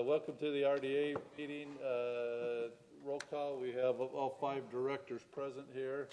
Welcome to the RDA meeting. Roll call. We have all 5 directors present here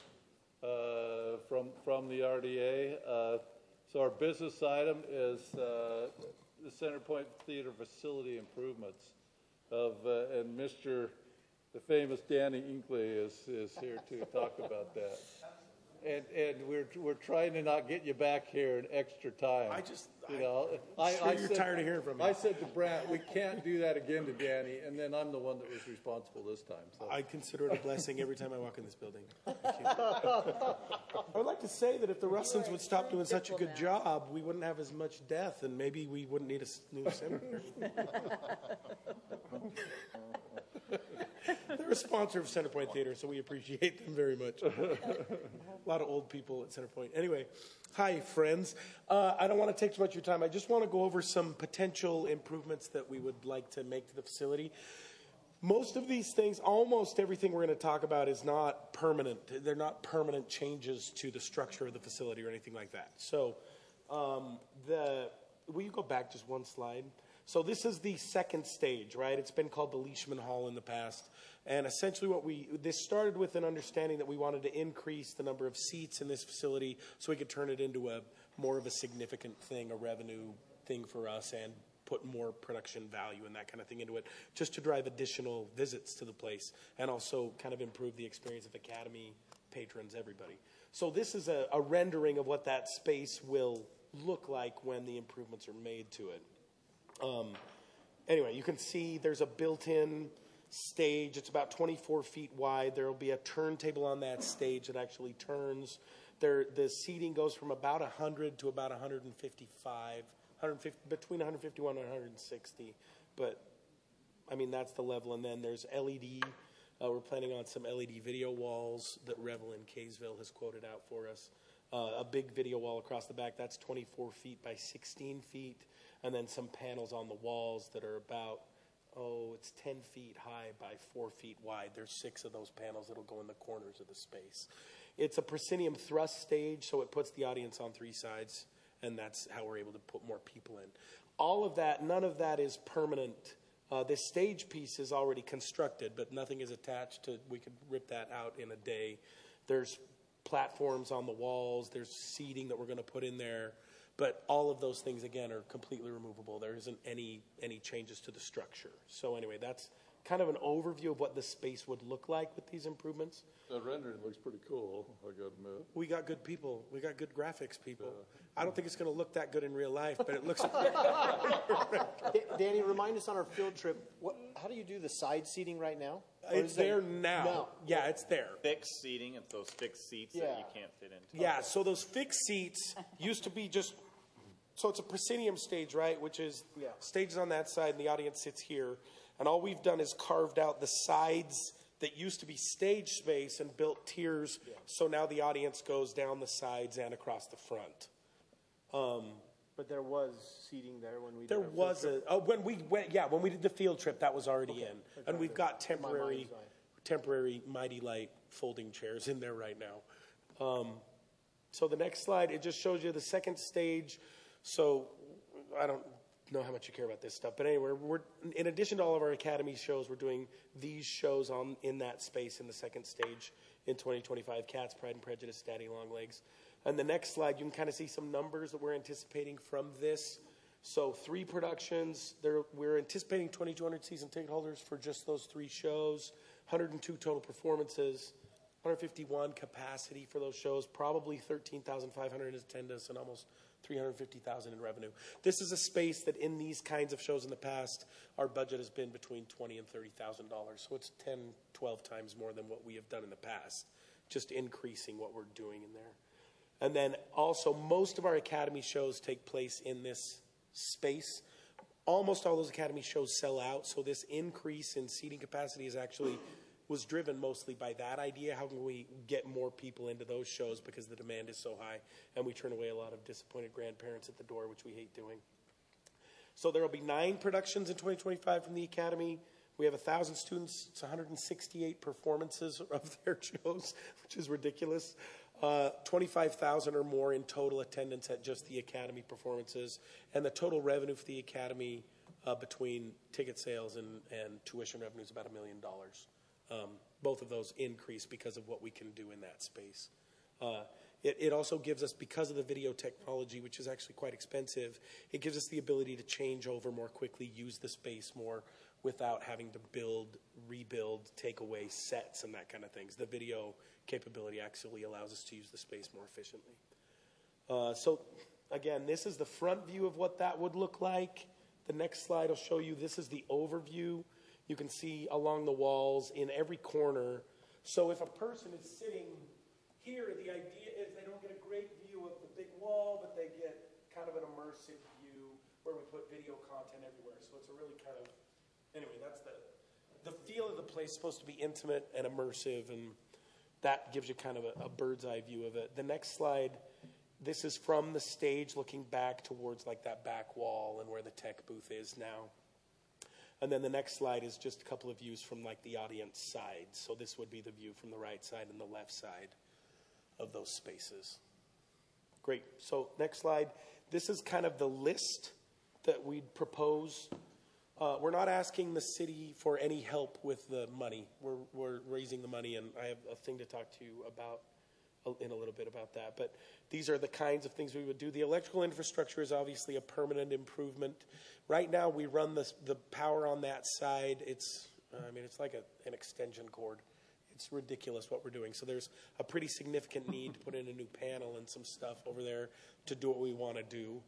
from the RDA. So our business item is the Centerpoint Theater facility improvements and the famous Danny Inkley is here to talk about that. And we're trying to not get you back here in extra time. You're tired of hearing from me. I said to Brant, we can't do that again to Danny, and then I'm the one that was responsible this time. So. I consider it a blessing every time I walk in this building. I would like to say that if the Russins would stop doing such a good job, we wouldn't have as much death, and maybe we wouldn't need a new cemetery. They're a sponsor of Centerpoint Theater, so we appreciate them very much. A lot of old people at Centerpoint. Anyway, hi, friends. I don't want to take too much of your time. I just want to go over some potential improvements that we would like to make to the facility. Most of these things, almost everything we're going to talk about is not permanent. They're not permanent changes to the structure of the facility or anything like that. So will you go back just one slide? So this is the second stage, right? It's been called the Leishman Hall in the past. And essentially this started with an understanding that we wanted to increase the number of seats in this facility so we could turn it into more of a significant thing, a revenue thing for us, and put more production value and that kind of thing into it, just to drive additional visits to the place and also kind of improve the experience of Academy patrons, everybody. So this is a rendering of what that space will look like when the improvements are made to it. Anyway, you can see there's a built-in stage. It's about 24 feet wide. There will be a turntable on that stage that actually turns. The seating goes from about 100 to about 155, between 151 and 160. But, I mean, that's the level. And then there's LED. We're planning on some LED video walls that Revel in Kaysville has quoted out for us. A big video wall across the back. That's 24 feet by 16 feet. And then some panels on the walls that are about, it's 10 feet high by 4 feet wide. There's 6 of those panels that'll go in the corners of the space. It's a proscenium thrust stage, so it puts the audience on 3 sides, and that's how we're able to put more people in. All of that, none of that is permanent. This stage piece is already constructed, but nothing is attached to, we could rip that out in a day. There's platforms on the walls. There's seating that we're going to put in there. But all of those things, again, are completely removable. There isn't any changes to the structure. So anyway, that's kind of an overview of what the space would look like with these improvements. The rendering looks pretty cool, I got to admit. We got good people. We got good graphics people. I don't think it's going to look that good in real life, but it looks... Danny, remind us on our field trip, how do you do the side seating right now? It's there now. No. Yeah, it's there. Fixed seating, it's those fixed seats that you can't fit into. Yeah, so those fixed seats used to be just... So it's a proscenium stage, right, which is stages on that side and the audience sits here. And all we've done is carved out the sides that used to be stage space and built tiers. Yeah. So now the audience goes down the sides and across the front. But there was seating there when we did there was when we did the field trip, that was already in. And we've got temporary Mighty Light folding chairs in there right now. So the next slide, it just shows you the second stage. So I don't know how much you care about this stuff, but anyway, we're in addition to all of our Academy shows, we're doing these shows in that space in the second stage in 2025, Cats, Pride and Prejudice, Daddy Longlegs. And the next slide, you can kind of see some numbers that we're anticipating from this. So 3 productions. We're anticipating 2,200 season ticket holders for just those 3 shows, 102 total performances, 151 capacity for those shows, probably 13,500 in attendance, and almost 350,000 in revenue. This is a space that in these kinds of shows in the past, our budget has been between $20,000 and $30,000. So it's 10, 12 times more than what we have done in the past, just increasing what we're doing in there. And then also most of our Academy shows take place in this space. Almost all those Academy shows sell out. So this increase in seating capacity was driven mostly by that idea. How can we get more people into those shows because the demand is so high, and we turn away a lot of disappointed grandparents at the door, which we hate doing. So there will be 9 productions in 2025 from the Academy. We have 1,000 students. It's 168 performances of their shows, which is ridiculous. 25,000 or more in total attendance at just the Academy performances. And the total revenue for the Academy between ticket sales and tuition revenues, about $1 million. Both of those increase because of what we can do in that space. It also gives us, because of the video technology, which is actually quite expensive, it gives us the ability to change over more quickly, use the space more without having to build, rebuild, take away sets and that kind of things. The video capability actually allows us to use the space more efficiently. So again, this is the front view of what that would look like. The next slide will show you, this is the overview. You can see along the walls in every corner. So if a person is sitting here, the idea is they don't get a great view of the big wall, but they get kind of an immersive view where we put video content everywhere. So it's a really kind of, anyway, that's the feel of the place is supposed to be intimate and immersive, and that gives you kind of a bird's eye view of it. The next slide, this is from the stage looking back towards like that back wall and where the tech booth is now. And then the next slide is just a couple of views from like the audience side. So this would be the view from the right side and the left side of those spaces. Great. So next slide. This is kind of the list that we'd propose. We're not asking the city for any help with the money. We're raising the money, and I have a thing to talk to you about in a little bit about that. But these are the kinds of things we would do. The electrical infrastructure is obviously a permanent improvement. Right now, we run the power on that side. It's like an extension cord. It's ridiculous what we're doing. So there's a pretty significant need to put in a new panel and some stuff over there to do what we want to do.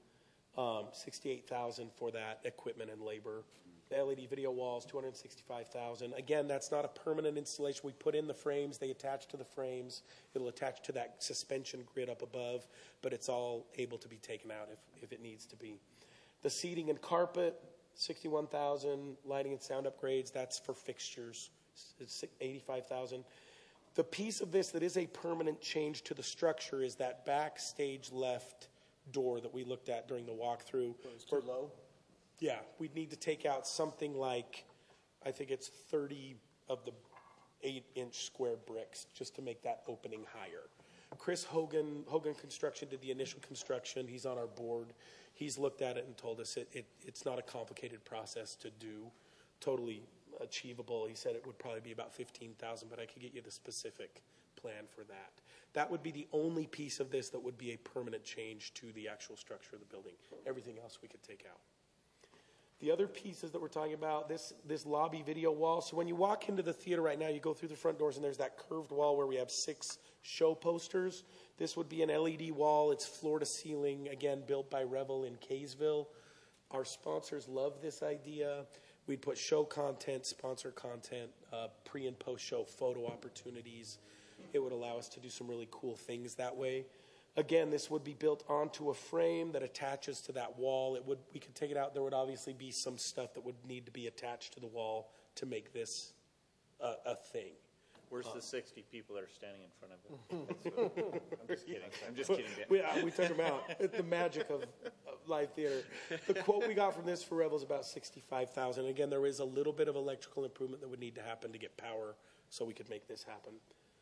$68,000 for that equipment and labor. The LED video walls, $265,000. Again, that's not a permanent installation. We put in the frames. They attach to the frames. It'll attach to that suspension grid up above, but it's all able to be taken out if it needs to be. The seating and carpet, $61,000. Lighting and sound upgrades, that's for fixtures. It's $85,000. The piece of this that is a permanent change to the structure is that backstage left door that we looked at during the walkthrough. It's too low? Yeah, we'd need to take out something like, I think it's 30 of the 8-inch square bricks just to make that opening higher. Chris Hogan Construction did the initial construction. He's on our board. He's looked at it and told us it's not a complicated process to do, totally achievable. He said it would probably be about $15,000, but I could get you the specific plan for that. That would be the only piece of this that would be a permanent change to the actual structure of the building. Everything else we could take out. The other pieces that we're talking about, this lobby video wall. So when you walk into the theater right now, you go through the front doors and there's that curved wall where we have 6 show posters. This would be an LED wall. It's floor to ceiling, again, built by Revel in Kaysville. Our sponsors love this idea. We'd put show content, sponsor content, pre and post show photo opportunities. It would allow us to do some really cool things that way. Again, this would be built onto a frame that attaches to that wall. We could take it out. There would obviously be some stuff that would need to be attached to the wall to make this a thing. Where's the 60 people that are standing in front of it? I'm just kidding. I'm just kidding, Dan. We took them out. It's the magic of live theater. The quote we got from this for Rebel is about $65,000. Again, there is a little bit of electrical improvement that would need to happen to get power so we could make this happen.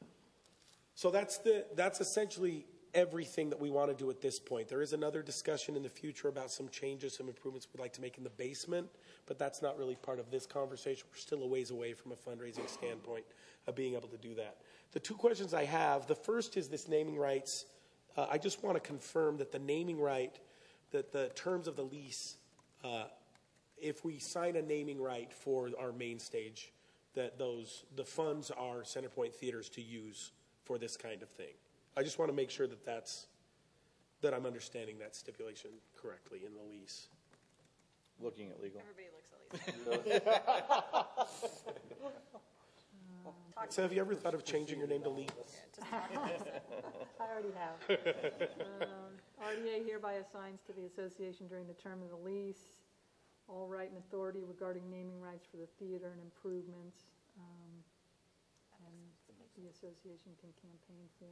So that's essentially everything that we want to do at this point. There is another discussion in the future about some changes, some improvements we'd like to make in the basement, but that's not really part of this conversation. We're still a ways away from a fundraising standpoint of being able to do that. The 2 questions I have, the first is this naming rights. I just want to confirm that the naming right, that the terms of the lease, if we sign a naming right for our main stage, that the funds are Centerpoint Theaters to use for this kind of thing. I just want to make sure that I'm understanding that stipulation correctly in the lease. Looking at legal. Everybody looks at least. So have you ever thought of changing your name to Lee? I already have. RDA hereby assigns to the association during the term of the lease all right and authority regarding naming rights for the theater and improvements, and the association can campaign for.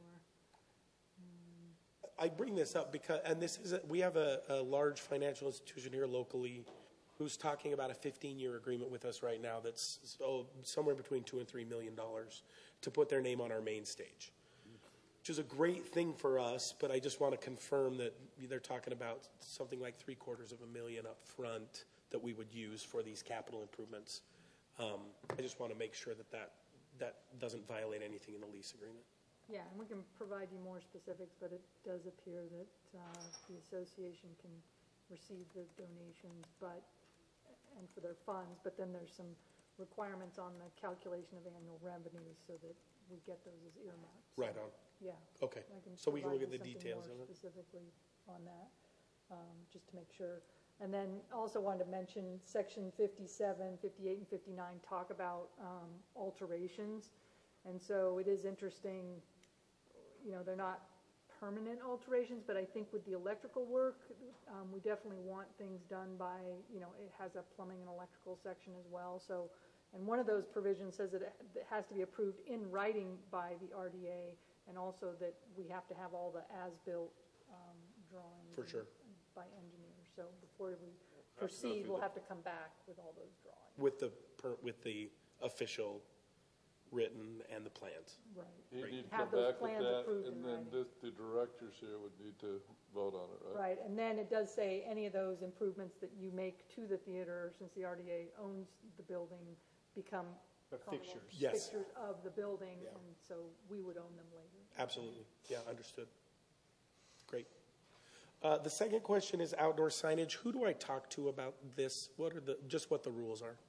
I bring this up because, and this is, we have a large financial institution here locally who's talking about a 15-year agreement with us right now that's somewhere between $2 and $3 million to put their name on our main stage, which is a great thing for us, but I just want to confirm that they're talking about something like $750,000 up front that we would use for these capital improvements. I just want to make sure that doesn't violate anything in the lease agreement. Yeah, and we can provide you more specifics, but it does appear that the association can receive the donations, and for their funds, but then there's some requirements on the calculation of annual revenues so that we get those as earmarks. Right on. Yeah. Okay. I can So we can look provide at the you something details more of it. specifically on that, just to make sure. And then also wanted to mention section 57, 58, and 59 talk about alterations. And so it is interesting, they're not permanent alterations, but I think with the electrical work, we definitely want things done by, it has a plumbing and electrical section as well. So, and one of those provisions says that it has to be approved in writing by the RDA, and also that we have to have all the as-built drawings. For sure. By engineers. So before we proceed, we'll have to come back with all those drawings. With the official written and the plans. Right. You need to Have come those back with plans that, approved in and then writing. the directors here would need to vote on it, right? Right, and then it does say any of those improvements that you make to the theater, since the RDA owns the building, become fixtures. Yes. fixtures of the building, Yeah. and so we would own them later. Absolutely. Yeah, understood. Great. The second question is outdoor signage. Who do I talk to about this? What are what the rules are?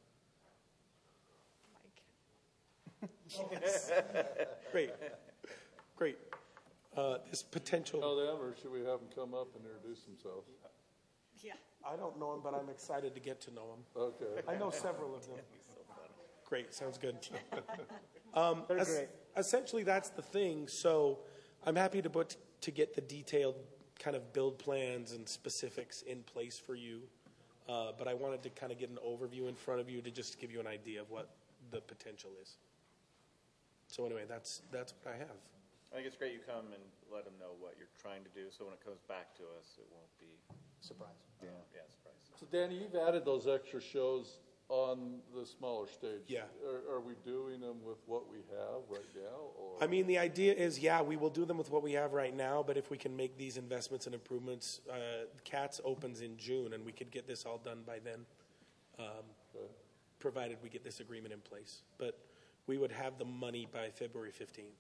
Great. Great. This potential. Know them, or should we have them come up and introduce themselves? I don't know him, but I'm excited to get to know him. Okay. I know several of them. Great, sounds good. They're great. Essentially, that's the thing. So I'm happy to get the detailed kind of build plans and specifics in place for you. But I wanted to kind of get an overview in front of you to just give you an idea of what the potential is. So anyway, that's what I have. I think it's great you come and let them know what you're trying to do, so when it comes back to us, it won't be, Surprise. surprise. So Danny, you've added those extra shows on the smaller stage. Yeah. Are we doing them with what we have right now, or? I mean, the idea is, yeah, we will do them with what we have right now, but if we can make these investments and improvements, CATS opens in June, and we could get this all done by then, Okay. provided we get this agreement in place. But we would have the money by February 15th.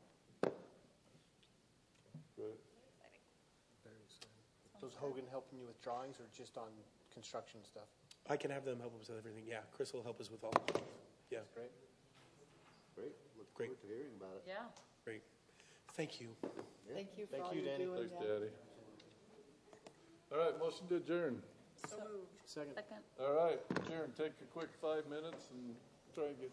Good. So is Hogan helping you with drawings or just on construction stuff? I can have them help us with everything. Yeah, Chris will help us with all. Yeah, Great. Great. Look Great. forward to hearing about it. Yeah, great. Thank you. thank you for Thank all you, you're Danny. doing. Thanks, Daddy. All right, motion to adjourn. So moved. Second. Second. All right, adjourn. Take a quick 5 minutes and try and get